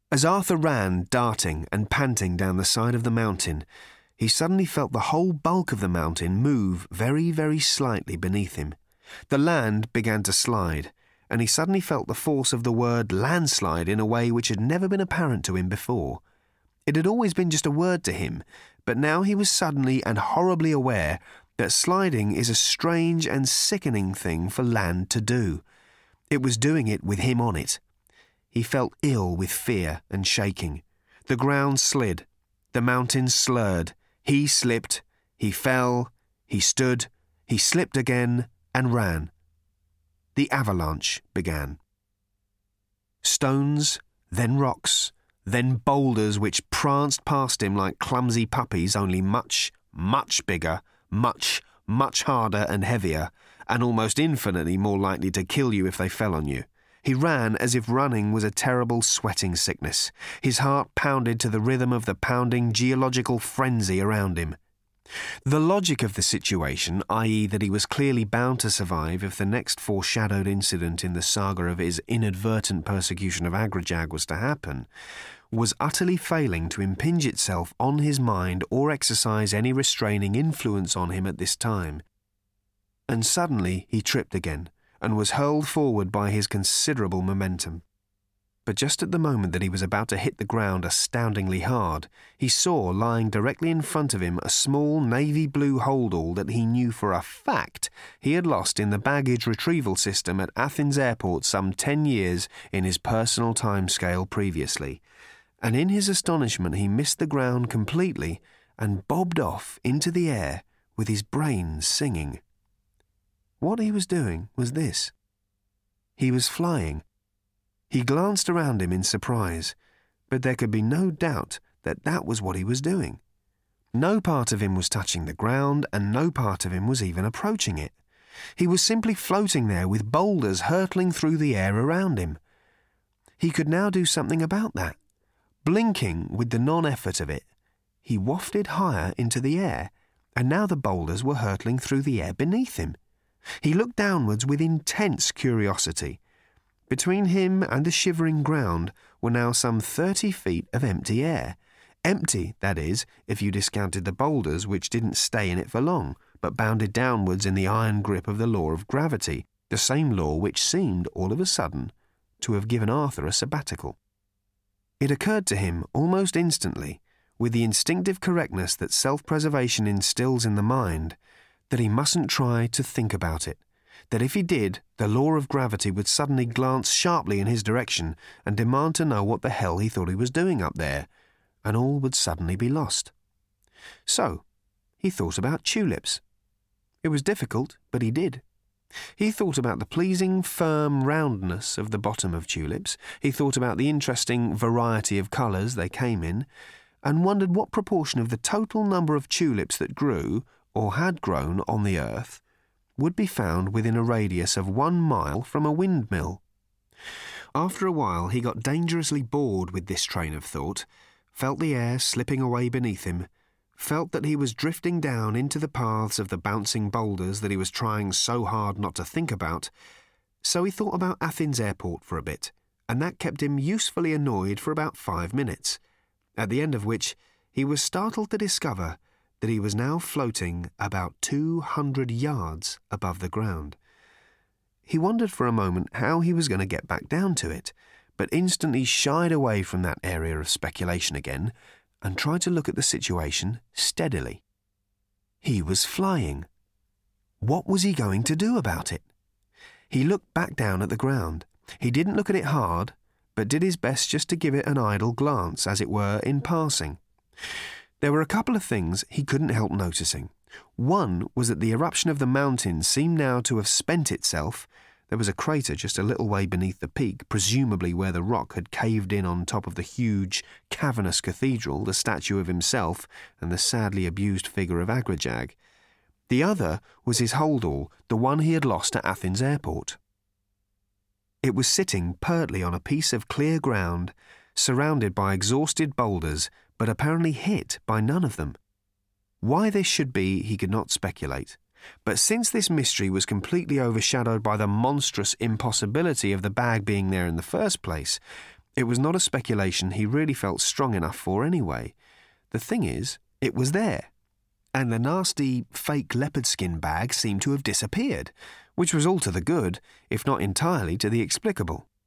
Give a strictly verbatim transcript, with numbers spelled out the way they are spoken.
As Arthur ran, darting and panting down the side of the mountain, he suddenly felt the whole bulk of the mountain move very, very slightly beneath him. The land began to slide, and he suddenly felt the force of the word landslide in a way which had never been apparent to him before. It had always been just a word to him, but now he was suddenly and horribly aware that sliding is a strange and sickening thing for land to do. It was doing it with him on it. He felt ill with fear and shaking. The ground slid. The mountains slurred. He slipped. He fell. He stood. He slipped again and ran. The avalanche began. Stones, then rocks, then boulders which pranced past him like clumsy puppies, only much, much bigger, much, much harder and heavier, and almost infinitely more likely to kill you if they fell on you. He ran as if running was a terrible sweating sickness. His heart pounded to the rhythm of the pounding geological frenzy around him. The logic of the situation, that is that he was clearly bound to survive if the next foreshadowed incident in the saga of his inadvertent persecution of Agrajag was to happen, was utterly failing to impinge itself on his mind or exercise any restraining influence on him at this time. And suddenly he tripped again, and was hurled forward by his considerable momentum. But just at the moment that he was about to hit the ground astoundingly hard, he saw lying directly in front of him a small navy blue holdall that he knew for a fact he had lost in the baggage retrieval system at Athens Airport some ten years in his personal timescale previously. And in his astonishment he missed the ground completely and bobbed off into the air with his brains singing. What he was doing was this. He was flying. He glanced around him in surprise, but there could be no doubt that that was what he was doing. No part of him was touching the ground, and no part of him was even approaching it. He was simply floating there with boulders hurtling through the air around him. He could now do something about that. Blinking with the non-effort of it, he wafted higher into the air, and now the boulders were hurtling through the air beneath him. He looked downwards with intense curiosity. Between him and the shivering ground were now some thirty feet of empty air. Empty, that is, if you discounted the boulders which didn't stay in it for long, but bounded downwards in the iron grip of the law of gravity, the same law which seemed, all of a sudden, to have given Arthur a sabbatical. It occurred to him almost instantly, with the instinctive correctness that self-preservation instills in the mind, that he mustn't try to think about it, that if he did, the law of gravity would suddenly glance sharply in his direction and demand to know what the hell he thought he was doing up there, and all would suddenly be lost. So, he thought about tulips. It was difficult, but he did. He thought about the pleasing, firm roundness of the bottom of tulips, he thought about the interesting variety of colours they came in, and wondered what proportion of the total number of tulips that grew, or had grown on the earth, would be found within a radius of one mile from a windmill. After a while he got dangerously bored with this train of thought, felt the air slipping away beneath him, felt that he was drifting down into the paths of the bouncing boulders that he was trying so hard not to think about, so he thought about Athens Airport for a bit, and that kept him usefully annoyed for about five minutes, at the end of which he was startled to discover that he was now floating about two hundred yards above the ground. He wondered for a moment how he was going to get back down to it, but instantly shied away from that area of speculation again and tried to look at the situation steadily. He was flying. What was he going to do about it? He looked back down at the ground. He didn't look at it hard, but did his best just to give it an idle glance, as it were, in passing. There were a couple of things he couldn't help noticing. One was that the eruption of the mountain seemed now to have spent itself. There was a crater just a little way beneath the peak, presumably where the rock had caved in on top of the huge, cavernous cathedral, the statue of himself, and the sadly abused figure of Agrajag. The other was his holdall, the one he had lost at Athens Airport. It was sitting pertly on a piece of clear ground, surrounded by exhausted boulders, but apparently hit by none of them. Why this should be, he could not speculate. But since this mystery was completely overshadowed by the monstrous impossibility of the bag being there in the first place, It was not a speculation he really felt strong enough for anyway. The thing is, it was there. And the nasty, fake leopard skin bag seemed to have disappeared, which was all to the good, if not entirely to the explicable.